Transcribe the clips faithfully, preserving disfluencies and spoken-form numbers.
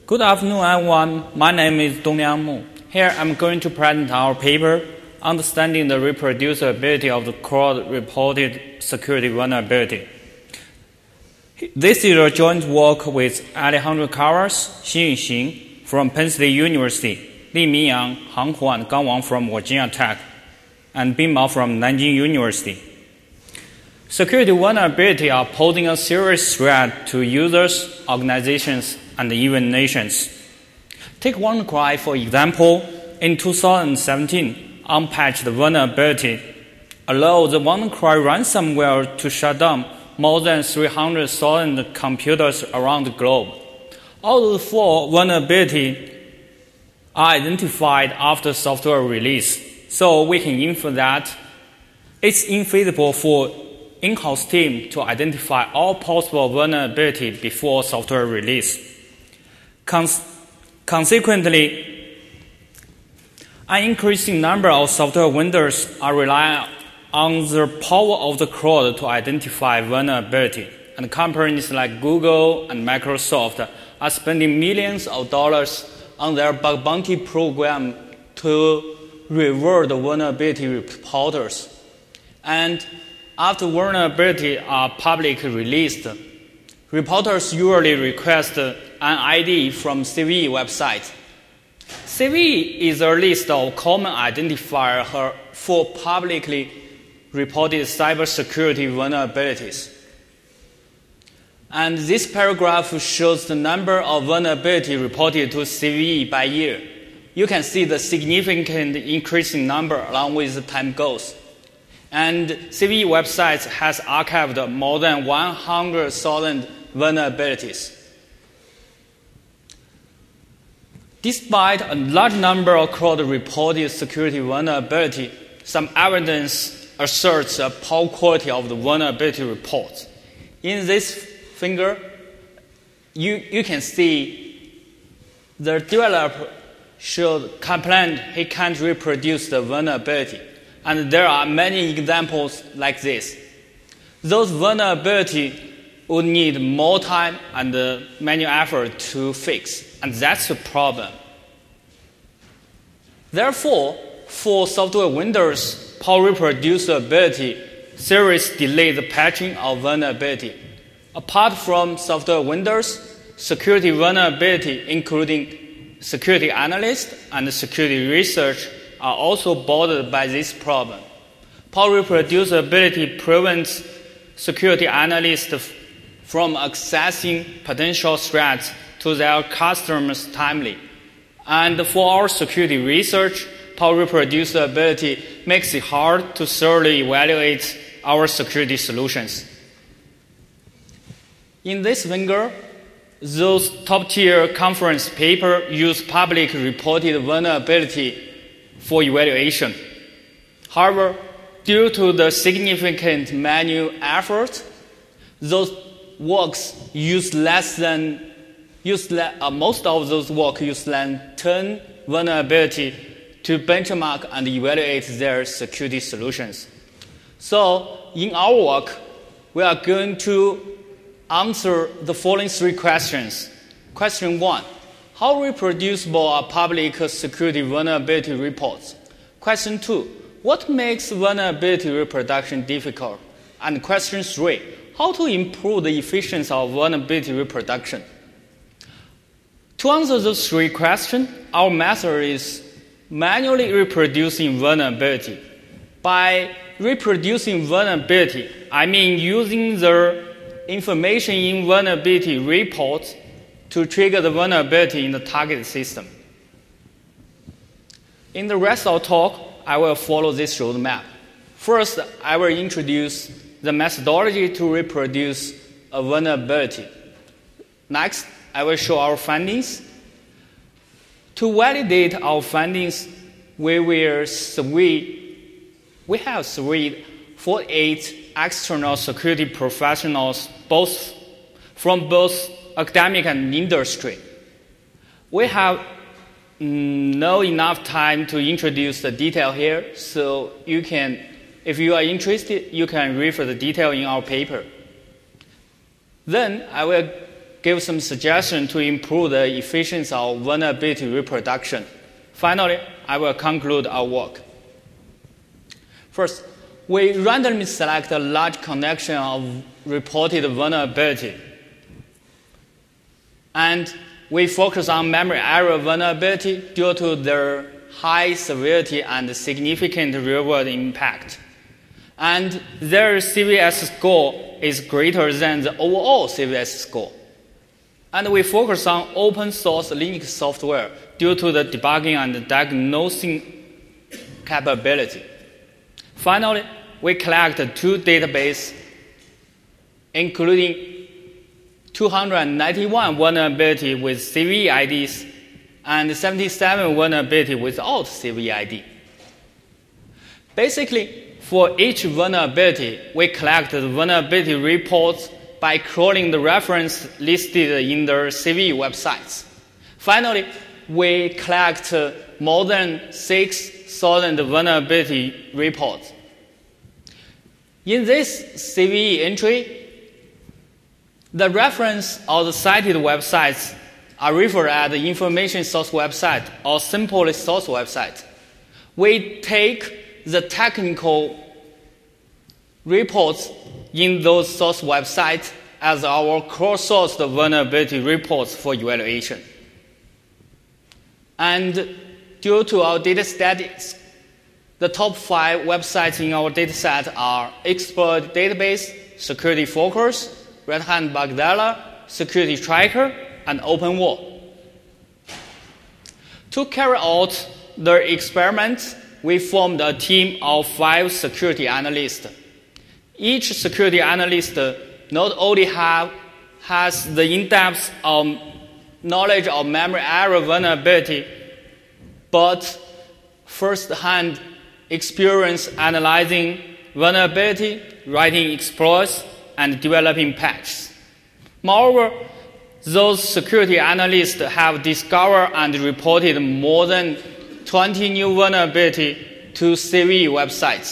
Good afternoon, everyone. My name is Dongliang Mu. Here I'm going to present our paper, Understanding the Reproducibility of the Crowd-Reported Security Vulnerability. This is a joint work with Alejandro Carras, Xin Yuxing from Penn State University, Li Mingyang, Han Hu, and Gang Wang from Virginia Tech, and Bin Mao from Nanjing University. Security vulnerabilities are posing a serious threat to users, organizations, and even nations. Take WannaCry, for example. In two thousand seventeen, unpatched vulnerability allowed the WannaCry ransomware to shut down more than three hundred thousand computers around the globe. All the four vulnerabilities are identified after software release, so we can infer that it's infeasible for in-house team to identify all possible vulnerabilities before software release. Cons- consequently, an increasing number of software vendors are relying on the power of the cloud to identify vulnerability, and companies like Google and Microsoft are spending millions of dollars on their bug bounty program to reward vulnerability reporters. And after vulnerabilities are publicly released, reporters usually request an I D from C V E website. C V E is a list of common identifiers for publicly reported cybersecurity vulnerabilities. And this paragraph shows the number of vulnerabilities reported to C V E by year. You can see the significant increasing number along with the time goes. And C V E websites has archived more than one hundred thousand vulnerabilities. Despite a large number of crowd-reported security vulnerability, some evidence asserts the poor quality of the vulnerability reports. In this figure, you, you can see the developer should complain he can't reproduce the vulnerability. And there are many examples like this. Those vulnerabilities would need more time and uh, manual effort to fix, and that's the problem. Therefore, for software vendors, poor reproducibility seriously delays the patching of vulnerability. Apart from software vendors, security vulnerability, including security analysts and security research, are also bothered by this problem. Poor reproducibility prevents security analysts from accessing potential threats to their customers timely. And for our security research, poor reproducibility makes it hard to thoroughly evaluate our security solutions. In this figure, those top-tier conference papers use publicly reported vulnerability for evaluation. However, due to the significant manual effort, those works use less than use le- uh, most of those work use less than ten vulnerability to benchmark and evaluate their security solutions. So, in our work, we are going to answer the following three questions. Question one: how reproducible are public security vulnerability reports? Question two: what makes vulnerability reproduction difficult? And question three: how to improve the efficiency of vulnerability reproduction? To answer those three questions, our method is manually reproducing vulnerability. By reproducing vulnerability, I mean using the information in vulnerability reports to trigger the vulnerability in the target system. In the rest of the talk, I will follow this roadmap. First, I will introduce the methodology to reproduce a vulnerability. Next, I will show our findings. To validate our findings, we will survey, we have surveyed forty-eight external security professionals, both from both academic and industry. We have mm, not enough time to introduce the detail here, so you can, if you are interested, you can refer the detail in our paper. Then I will give some suggestions to improve the efficiency of vulnerability reproduction. Finally, I will conclude our work. First, we randomly select a large collection of reported vulnerability. And we focus on memory error vulnerability due to their high severity and significant real-world impact. And their C V S score is greater than the overall C V S score. And we focus on open source Linux software due to the debugging and diagnosing capability. Finally, we collect two databases, including two hundred ninety-one vulnerability with C V E I Ds and seventy-seven vulnerability without C V E I D. Basically, for each vulnerability, we collect the vulnerability reports by crawling the reference listed in the C V E websites. Finally, we collect more than six thousand vulnerability reports. In this C V E entry, the reference or the cited websites are referred as the information source website or simply source website. We take the technical reports in those source websites as our cross-sourced vulnerability reports for evaluation. And due to our data statistics, the top five websites in our dataset are Expert Database, Security Focus, Red Hat Bugzilla, Security Tracker, and OpenWall. To carry out the experiment, we formed a team of five security analysts. Each security analyst not only have, has the in-depth um, knowledge of memory error vulnerability, but first-hand experience analyzing vulnerability, writing exploits, and developing patches. Moreover, those security analysts have discovered and reported more than twenty new vulnerabilities to C V E websites.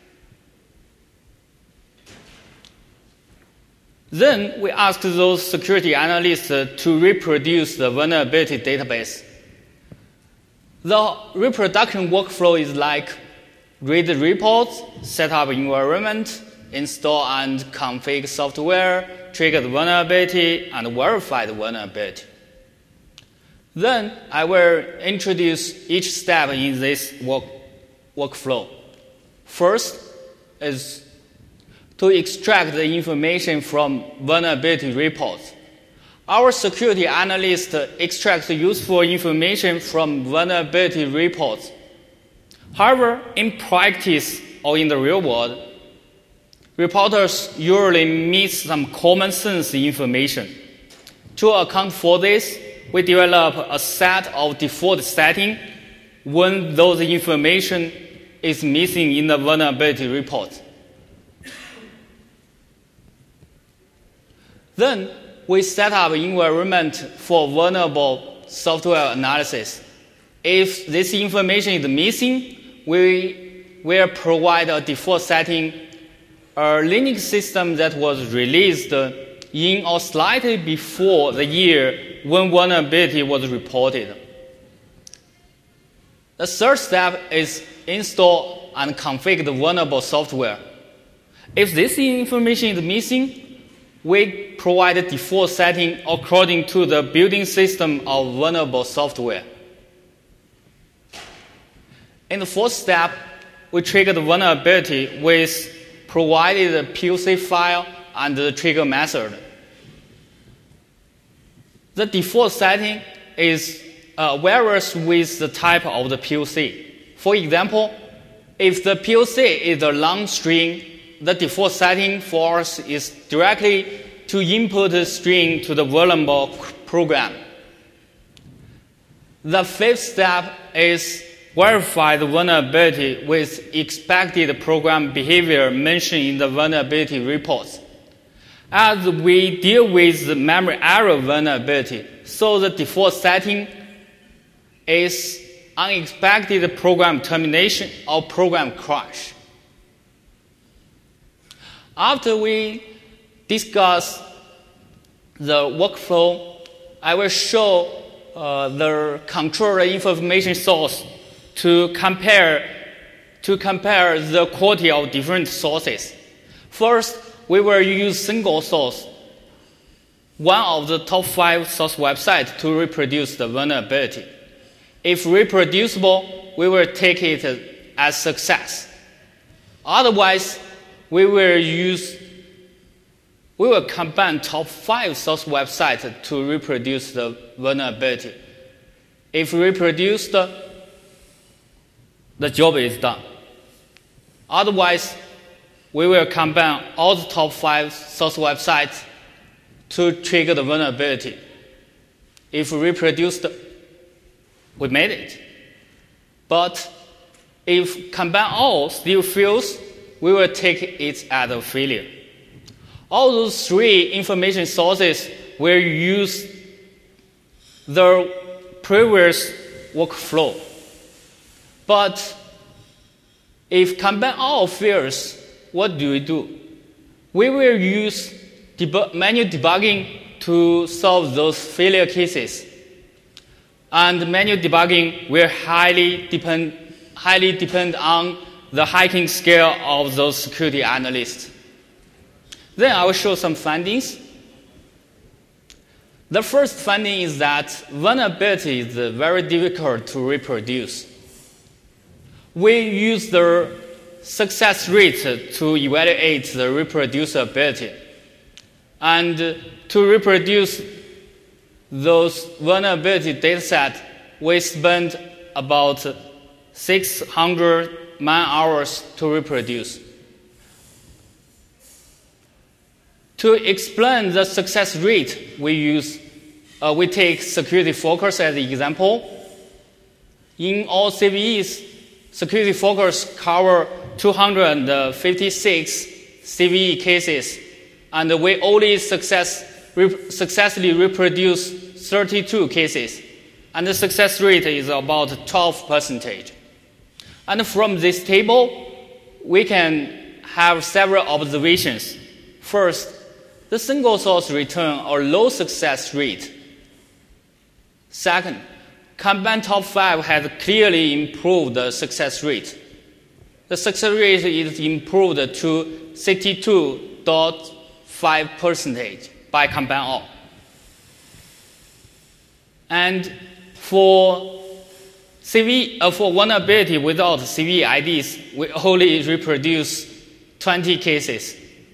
Then we asked those security analysts to reproduce the vulnerability database. The reproduction workflow is like read the reports, set up environment, install and configure software, trigger the vulnerability, and verify the vulnerability. Then I will introduce each step in this work, workflow. First is to extract the information from vulnerability reports. Our security analyst extracts useful information from vulnerability reports. However, in practice or in the real world, reporters usually miss some common sense information. To account for this, we develop a set of default settings when those information is missing in the vulnerability report. Then we set up an environment for vulnerable software analysis. If this information is missing, we will provide a default setting, a Linux system that was released in or slightly before the year when vulnerability was reported. The third step is install and configure the vulnerable software. If this information is missing, we provide a default setting according to the building system of vulnerable software. In the fourth step, we trigger the vulnerability with provided P O C file and the trigger method. The default setting is uh, varies with the type of the P O C. For example, if the P O C is a long string, the default setting for us is directly to input the string to the vulnerable program. The fifth step is verify the vulnerability with expected program behavior mentioned in the vulnerability reports. As we deal with the memory error vulnerability, so the default setting is unexpected program termination or program crash. After we discuss the workflow, I will show uh, the control information source to compare to compare the quality of different sources. First, we will use single source, one of the top five source websites, to reproduce the vulnerability. If reproducible, we will take it as success. Otherwise, we will use we will combine top five source websites to reproduce the vulnerability. If reproduced, the job is done. Otherwise, we will combine all the top five source websites to trigger the vulnerability. If reproduced, we made it. But if combine all still fails, we will take it as a failure. All those three information sources will use the previous workflow. But if combine all fails, what do we do? We will use debug, manual debugging to solve those failure cases. And manual debugging will highly depend, highly depend on the hacking skill of those security analysts. Then I will show some findings. The first finding is that vulnerability is very difficult to reproduce. We use the success rate to evaluate the reproducibility. And to reproduce those vulnerability datasets, we spend about six hundred man hours to reproduce. To explain the success rate, we use uh, we take Security Focus as an example. In all C V Es, Security Focus cover two hundred fifty-six C V E cases, and we only success, re- successfully reproduce thirty-two cases, and the success rate is about twelve percent. And from this table, we can have several observations. First, the single source return a low success rate. Second, combined top five has clearly improved the success rate. The success rate is improved to sixty-two point five percent by combine all. And for C V, uh, for vulnerability without C V E I Ds, we only reproduce twenty cases.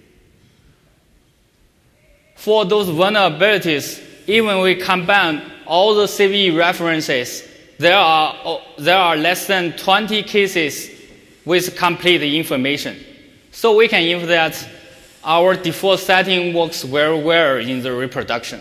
For those vulnerabilities, even we combine all the C V E references, there are, there are less than twenty cases with complete information. So we can infer that our default setting works very well in the reproduction.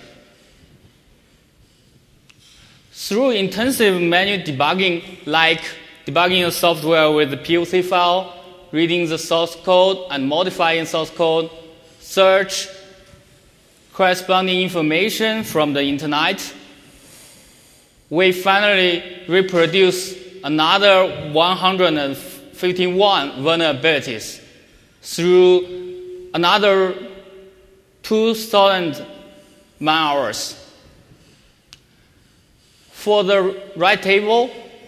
Through intensive manual debugging, like debugging the software with the P O C file, reading the source code and modifying source code, search corresponding information from the internet, we finally reproduce another one hundred fifty-one vulnerabilities through another two thousand man hours. For the right table,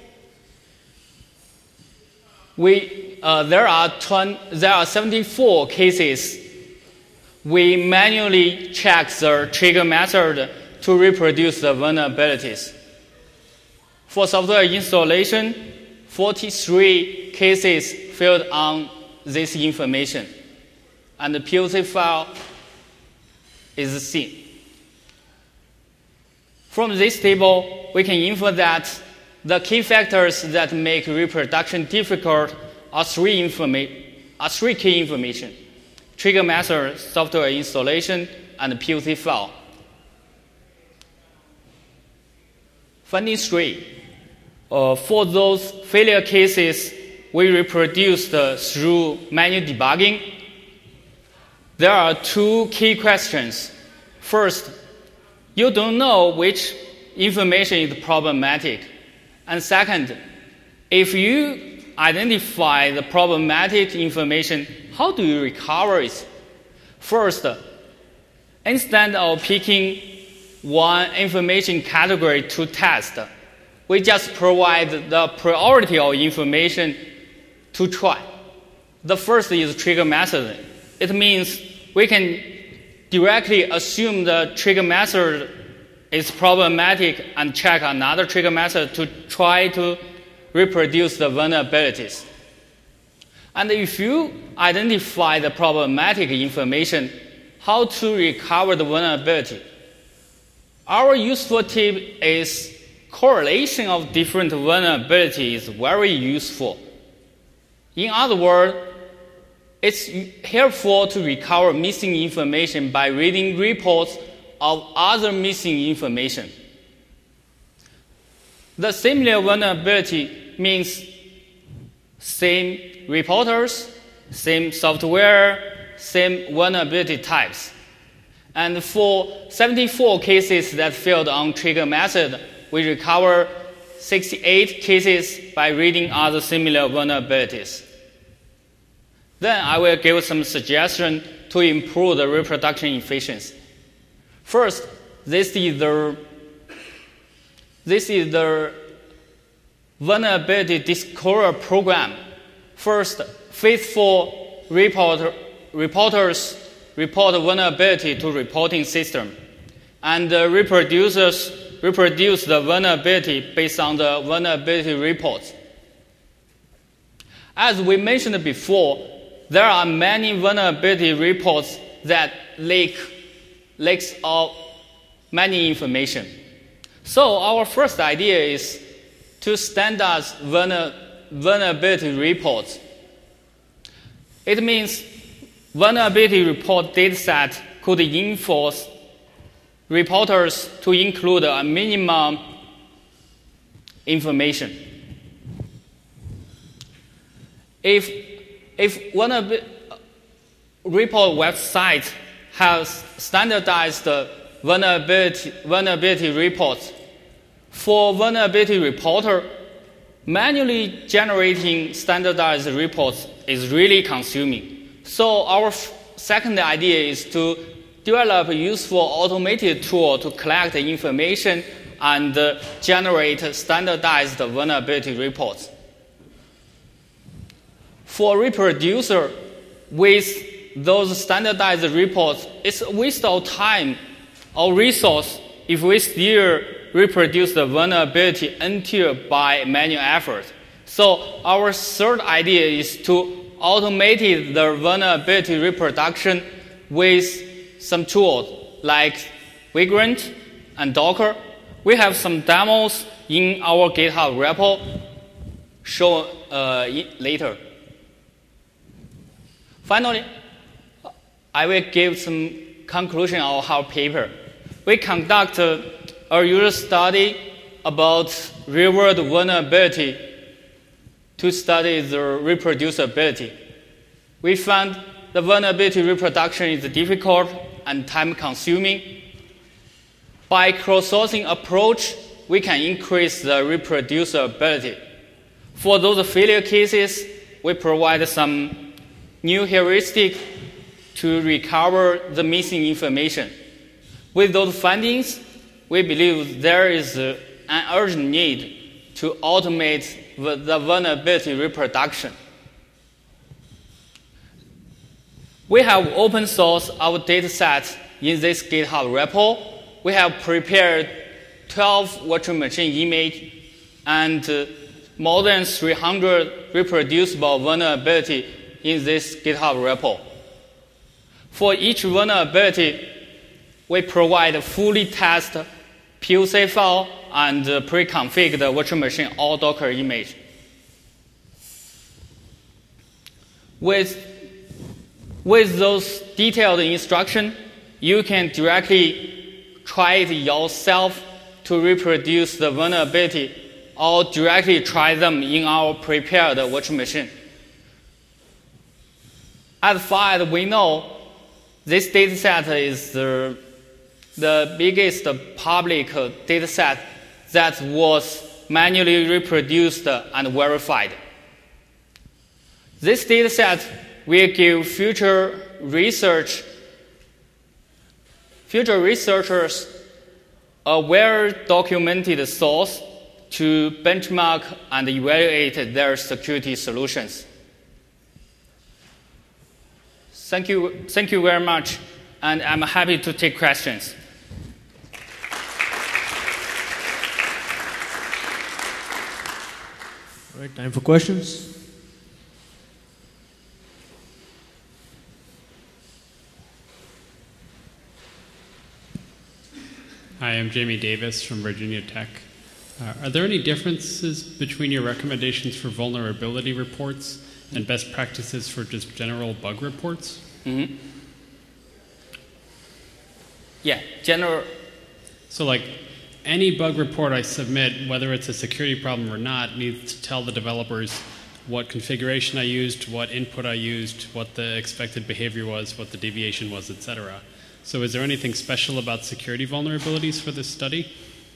we, uh, there, are twenty, there are seventy-four cases. We manually check the trigger method to reproduce the vulnerabilities. For software installation, forty-three cases filled on this information, and the P O C file is seen. From this table, we can infer that the key factors that make reproduction difficult are three, informa- are three key information: trigger method, software installation, and P O C file. Finding three. Uh, for those failure cases we reproduced uh, through manual debugging, there are two key questions. First, you don't know which information is problematic. And second, if you identify the problematic information, how do you recover it? First, Instead of picking one information category to test, we just provide the priority of information to try. The first is trigger method. It means we can directly assume the trigger method is problematic and check another trigger method to try to reproduce the vulnerabilities. And if you identify the problematic information, how to recover the vulnerability? Our useful tip is correlation of different vulnerabilities is very useful. In other words, it's helpful to recover missing information by reading reports of other missing information. The similar vulnerability means same reporters, same software, same vulnerability types. And for seventy-four cases that failed on trigger method, we recover sixty-eight cases by reading other similar vulnerabilities. Then I will give some suggestions to improve the reproduction efficiency. First, this is the, this is the vulnerability discovery program. First, faithful reporter, reporters report vulnerability to reporting system, and the reproducers reproduce the vulnerability based on the vulnerability reports. As we mentioned before, there are many vulnerability reports that leak leaks of many information. So our first idea is to standardize vulner, vulnerability reports. It means vulnerability report dataset could enforce reporters to include a minimum information. If, if one of the report websites has standardized vulnerability, vulnerability reports, for vulnerability reporter, manually generating standardized reports is really consuming. So our second idea is to develop a useful automated tool to collect the information and uh, generate standardized vulnerability reports. For reproducer, with those standardized reports, it's a waste of time or resource if we still reproduce the vulnerability until by manual effort. So our third idea is to automate the vulnerability reproduction with some tools like Vagrant and Docker. We have some demos in our GitHub repo, show uh, later. Finally, I will give some conclusion of our paper. We conduct a user study about real-world vulnerability to study the reproducibility. We found the vulnerability reproduction is difficult and time-consuming. By crowdsourcing approach, we can increase the reproducibility. For those failure cases, we provide some new heuristic to recover the missing information. With those findings, we believe there is an urgent need to automate the vulnerability reproduction. We have open source our dataset in this GitHub repo. We have prepared twelve virtual machine images and uh, more than three hundred reproducible vulnerability in this GitHub repo. For each vulnerability, we provide a fully tested P O C file and pre-configured virtual machine or Docker image. With, with those detailed instructions, you can directly try it yourself to reproduce the vulnerability or directly try them in our prepared virtual machine. As far as we know, this dataset is the, the biggest public dataset that was manually reproduced and verified. This dataset will give future research future researchers a well-documented source to benchmark and evaluate their security solutions. Thank you, thank you very much, and I'm happy to take questions. All right, time for questions. Hi, I'm Jamie Davis from Virginia Tech. Uh, are there any differences between your recommendations for vulnerability reports and best practices for just general bug reports? Mm-hmm. Yeah, general. So like any bug report I submit, whether it's a security problem or not, needs to tell the developers what configuration I used, what input I used, what the expected behavior was, what the deviation was, et cetera. So is there anything special about security vulnerabilities for this study?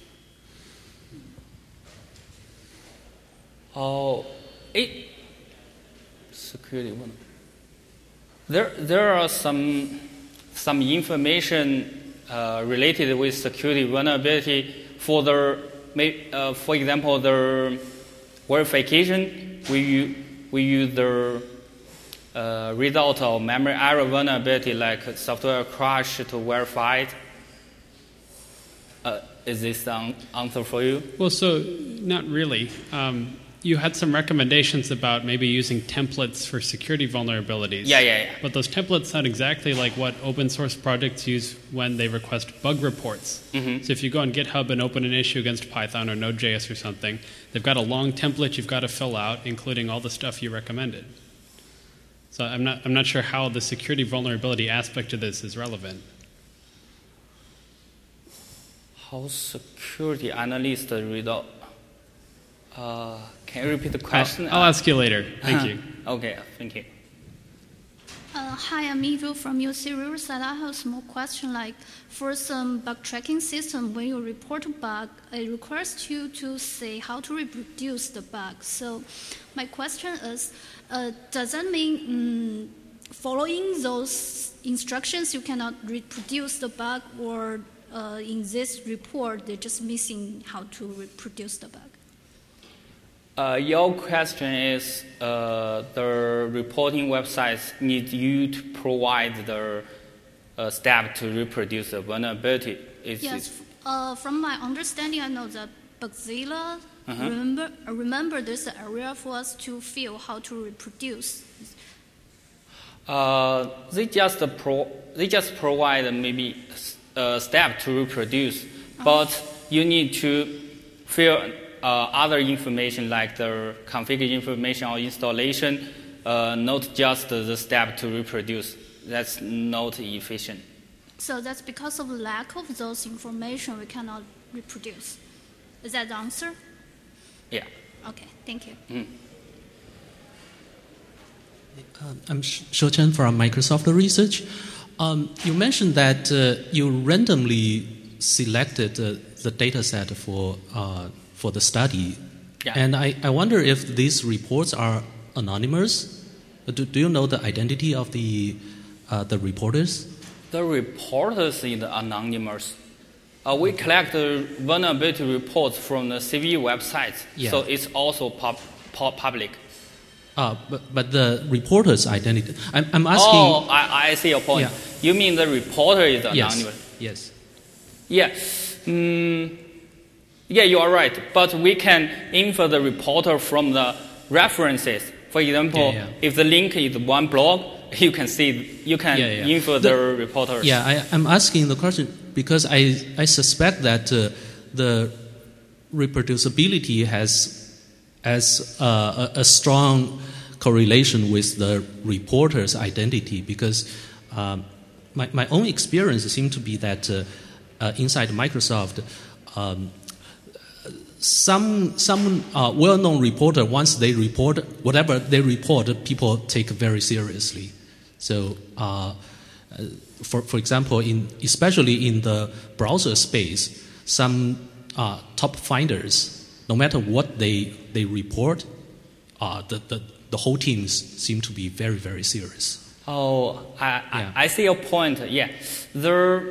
Oh, it security one. There, there are some some information uh, related with security vulnerability for the, uh, for example, the verification. We we use the uh, result of memory error vulnerability, like software crash, to verify it. Uh, is this an answer for you? Well, so not really. Um, You had some recommendations about maybe using templates for security vulnerabilities. Yeah, yeah, yeah. But those templates sound exactly like what open source projects use when they request bug reports. Mm-hmm. So if you go on GitHub and open an issue against Python or Node.js or something, they've got a long template you've got to fill out, including all the stuff you recommended. So I'm not, I'm not sure how the security vulnerability aspect of this is relevant. How security analyst read out? Uh, can you repeat the question? I'll, I'll ask you later. Thank you. Okay, thank you. Uh, hi, I'm Ivy from U C Riverside. I have a small question. Like, for some bug tracking system, when you report a bug, it requires you to say how to reproduce the bug. So, my question is, uh, does that mean um, following those instructions you cannot reproduce the bug, or uh, in this report they're just missing how to reproduce the bug? Uh, your question is uh, the reporting websites need you to provide the uh, step to reproduce the vulnerability. Is yes, it? Uh, from my understanding, I know that Bugzilla, uh-huh. remember, remember there's an area for us to feel how to reproduce. Uh, they just pro they just provide maybe a step to reproduce, uh-huh. but you need to fill Uh, other information like the config information or installation, uh, not just the step to reproduce. That's not efficient. So that's because of lack of those information we cannot reproduce. Is that the answer? Yeah. Okay, thank you. Mm. Uh, I'm Shou Chen from Microsoft Research. Um, you mentioned that uh, you randomly selected uh, the data set for uh, for the study. Yeah. And I, I wonder if these reports are anonymous. Do, do you know the identity of the uh, the reporters? The reporters is anonymous. Uh, we collect the vulnerability reports from the C V E websites, yeah. so it's also pub, pub, public. Uh, but, but the reporter's identity. I'm, I'm asking. Oh, I, I see your point. Yeah. You mean the reporter is anonymous? Yes. Yes. Yeah. Mm, yeah, you are right. But we can infer the reporter from the references. For example, yeah, yeah. if the link is one blog, you can see you can yeah, yeah. infer the, the reporters. Yeah, I, I'm asking the question because I I suspect that uh, the reproducibility has as uh, a, a strong correlation with the reporter's identity, because um, my, my own experience seemed to be that uh, uh, inside Microsoft, um, some some uh, well-known reporter, once they report whatever they report, people take very seriously. So, uh, for for example, in especially in the browser space, some uh, top finders, no matter what they they report, uh, the, the the whole teams seem to be very very serious. Oh, I, yeah. I, I see your point. Yeah, the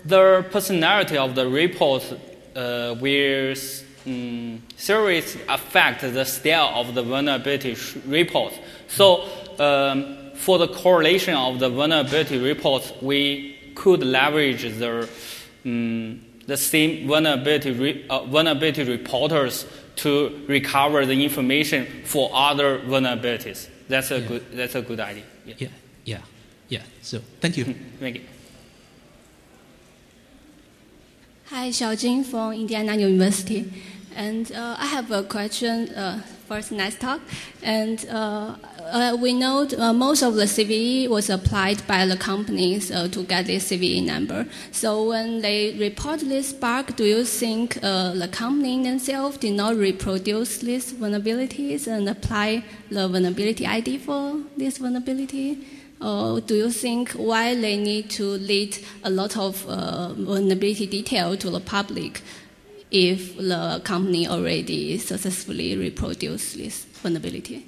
the personality of the report uh, will um, seriously affect the style of the vulnerability report. So um, for the correlation of the vulnerability reports, we could leverage the um, the same vulnerability re, uh, vulnerability reporters to recover the information for other vulnerabilities. That's a yeah. good. That's a good idea. Yeah. Yeah. Yeah. Yeah. So thank you. Thank you. Hi, Xiaojing from Indiana University. And uh, I have a question. Uh, first, nice talk. And uh, uh, we know uh, most of the C V E was applied by the companies uh, to get this C V E number. So when they report this bug, do you think uh, the company themselves did not reproduce these vulnerabilities and apply the vulnerability I D for this vulnerability? Or do you think why they need to lead a lot of uh, vulnerability detail to the public if the company already successfully reproduced this vulnerability?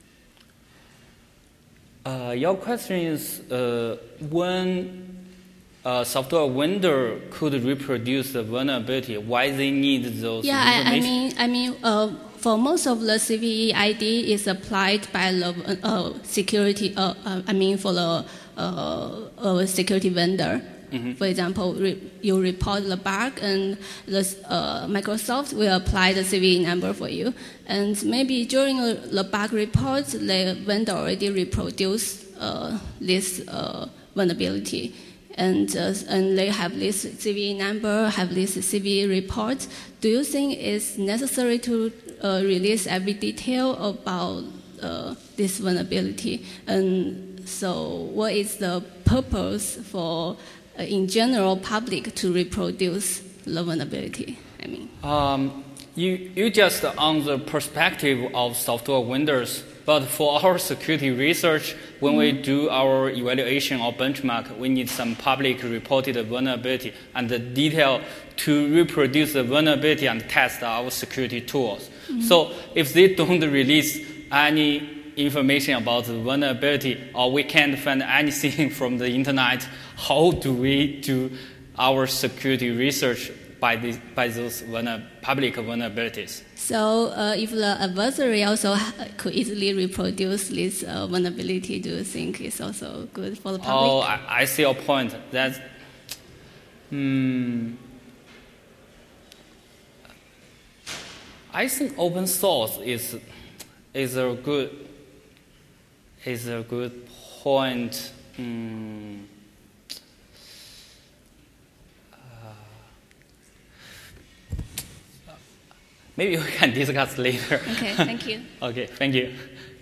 Uh, your question is uh, when a software vendor could reproduce the vulnerability, why they need those yeah, I, I information? mean, I mean, uh, for most of the C V E I D is applied by the uh, security. Uh, uh, I mean, for the uh, uh, security vendor. Mm-hmm. For example, re- you report the bug, and the uh, Microsoft will apply the C V E number for you. And maybe during the bug report, the vendor already reproduced uh, this uh, vulnerability, and uh, and they have this C V E number, have this C V E report. Do you think it's necessary to uh, release every detail about uh, this vulnerability? And so, what is the purpose for Uh, in general public to reproduce the vulnerability? I mean, um, you you just on the perspective of software vendors, but for our security research, when mm-hmm. we do our evaluation or benchmark, we need some public reported vulnerability and the detail to reproduce the vulnerability and test our security tools. Mm-hmm. So if they don't release any information about the vulnerability, or we can't find anything from the internet, how do we do our security research by, the, by those vulner, public vulnerabilities? So uh, if the adversary also could easily reproduce this uh, vulnerability, do you think it's also good for the public? Oh, I, I see your point. That's, hmm, I think open source is, is a good is a good point. Hmm. Maybe we can discuss later. Okay, thank you. Okay, thank you.